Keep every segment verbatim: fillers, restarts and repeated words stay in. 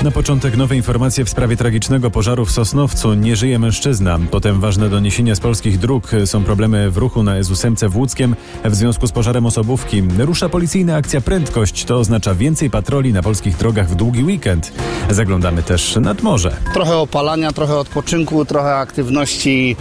Na początek nowe informacje w sprawie tragicznego pożaru w Sosnowcu. Nie żyje mężczyzna. Potem ważne doniesienia z polskich dróg. Są problemy w ruchu na S ósem w Łódzkiem w związku z pożarem osobówki. Rusza policyjna akcja Prędkość. To oznacza więcej patroli na polskich drogach w długi weekend. Zaglądamy też nad morze. Trochę opalania, trochę odpoczynku, trochę aktywności.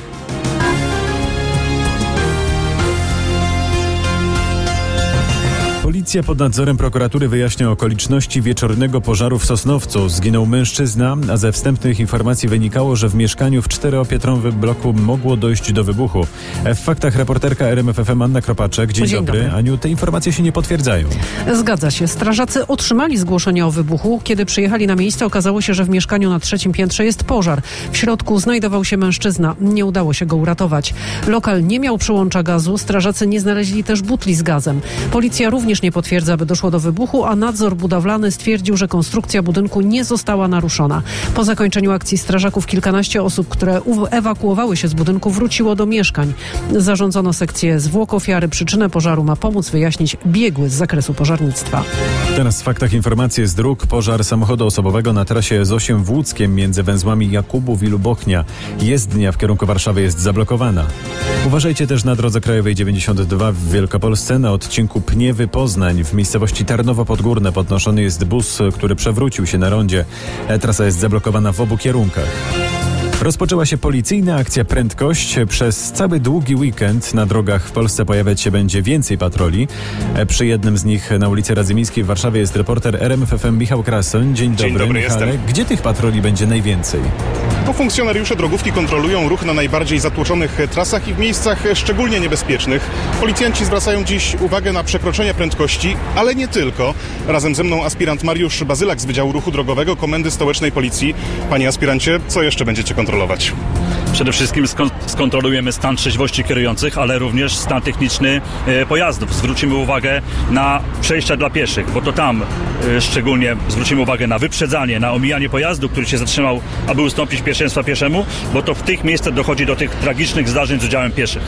Policja pod nadzorem prokuratury wyjaśnia okoliczności wieczornego pożaru w Sosnowcu. Zginął mężczyzna, a ze wstępnych informacji wynikało, że w mieszkaniu w czteropiętrowym bloku mogło dojść do wybuchu. W faktach reporterka R M F F M Anna Kropaczek. Dzień, Dzień dobry. dobry. Aniu, te informacje się nie potwierdzają. Zgadza się. Strażacy otrzymali zgłoszenie o wybuchu. Kiedy przyjechali na miejsce, okazało się, że w mieszkaniu na trzecim piętrze jest pożar. W środku znajdował się mężczyzna. Nie udało się go uratować. Lokal nie miał przyłącza gazu. Strażacy nie znaleźli też butli z gazem. Policja również nie potwierdza, by doszło do wybuchu, a nadzór budowlany stwierdził, że konstrukcja budynku nie została naruszona. Po zakończeniu akcji strażaków kilkanaście osób, które ewakuowały się z budynku, wróciło do mieszkań. Zarządzono sekcję zwłok ofiary. Przyczynę pożaru ma pomóc wyjaśnić biegły z zakresu pożarnictwa. Teraz w faktach informacje z dróg. Pożar samochodu osobowego na trasie S osiem w Łódzkiem między węzłami Jakubów i Lubochnia. Jezdnia w kierunku Warszawy jest zablokowana. Uważajcie też na drodze krajowej dziewięćdziesiąt dwa w Wielkopolsce na odcinku Pniewy-Poznań. W miejscowości Tarnowo Podgórne podnoszony jest bus, który przewrócił się na rondzie. Trasa jest zablokowana w obu kierunkach. Rozpoczęła się policyjna akcja Prędkość. Przez cały długi weekend na drogach w Polsce pojawiać się będzie więcej patroli. Przy jednym z nich na ulicy Radzymińskiej w Warszawie jest reporter R M F F M Michał Krasoń. Dzień dobry, Dzień dobry, Michale. jestem. Gdzie tych patroli będzie najwięcej? To funkcjonariusze drogówki kontrolują ruch na najbardziej zatłoczonych trasach i w miejscach szczególnie niebezpiecznych. Policjanci zwracają dziś uwagę na przekroczenia prędkości, ale nie tylko. Razem ze mną aspirant Mariusz Bazylak z Wydziału Ruchu Drogowego Komendy Stołecznej Policji. Panie aspirancie, co jeszcze będziecie kontrolować? Przede wszystkim skon- skontrolujemy stan trzeźwości kierujących, ale również stan techniczny e, pojazdów. Zwrócimy uwagę na przejścia dla pieszych, bo to tam e, szczególnie zwrócimy uwagę na wyprzedzanie, na omijanie pojazdu, który się zatrzymał, aby ustąpić pierwszeństwa pieszemu, bo to w tych miejscach dochodzi do tych tragicznych zdarzeń z udziałem pieszych.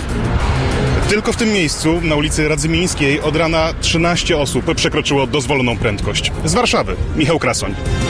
Tylko w tym miejscu, na ulicy Radzymińskiej, od rana trzynaście osób przekroczyło dozwoloną prędkość. Z Warszawy, Michał Krasoń.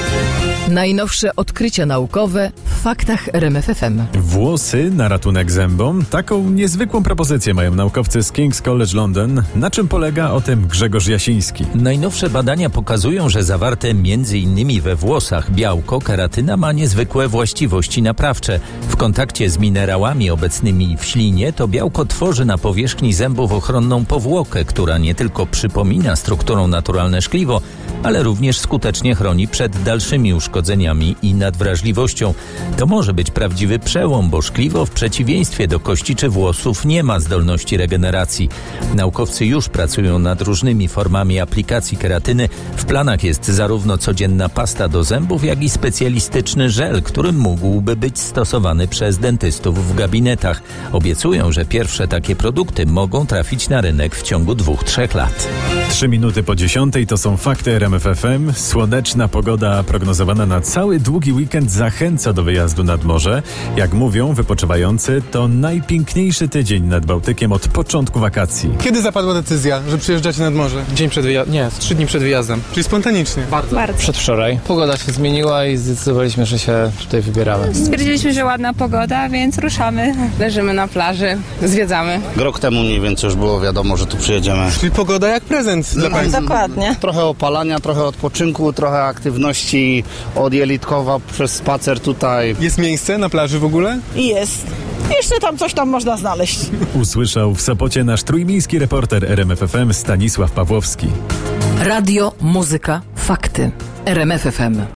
Najnowsze odkrycia naukowe w faktach R M F F M. Włosy na ratunek zębom. Taką niezwykłą propozycję mają naukowcy z King's College London. Na czym polega? O tym Grzegorz Jasiński. Najnowsze badania pokazują, że zawarte między innymi we włosach białko keratyna ma niezwykłe właściwości naprawcze. W kontakcie z minerałami obecnymi w ślinie to białko tworzy na powierzchni zębów ochronną powłokę, która nie tylko przypomina strukturą naturalne szkliwo, ale również skutecznie chroni przed dalszymi uszkodzeniami i nadwrażliwością. To może być prawdziwy przełom, bo szkliwo w przeciwieństwie do kości czy włosów nie ma zdolności regeneracji. Naukowcy już pracują nad różnymi formami aplikacji keratyny. W planach jest zarówno codzienna pasta do zębów, jak i specjalistyczny żel, który mógłby być stosowany przez dentystów w gabinetach. Obiecują, że pierwsze takie produkty mogą trafić na rynek w ciągu dwóch, trzech lat. Trzy minuty po dziesiątej to są fakty R M F F M. Słoneczna pogoda prognozowana na cały długi weekend zachęca do wyjazdu nad morze. Jak mówią wypoczywający, to najpiękniejszy tydzień nad Bałtykiem od początku wakacji. Kiedy zapadła decyzja, że przyjeżdżacie nad morze? Dzień przed wyjazdem. Nie, trzy dni przed wyjazdem. Czyli spontanicznie? Bardzo. Bardzo. Przedwczoraj. Pogoda się zmieniła i zdecydowaliśmy, że się tutaj wybieramy. Stwierdziliśmy, że ładna pogoda, więc ruszamy. Leżymy na plaży, zwiedzamy. Rok temu mniej więcej już było wiadomo, że tu przyjedziemy. Czyli pogoda jak prezent dla No, Państwa. Dokładnie. Trochę opalania, trochę odpoczynku, trochę aktywności od Jelitkowa przez spacer tutaj. Jest miejsce na plaży w ogóle? Jest. Jeszcze tam coś tam można znaleźć. Usłyszał w Sopocie nasz trójmiejski reporter R M F F M Stanisław Pawłowski. Radio, muzyka, fakty. R M F F M.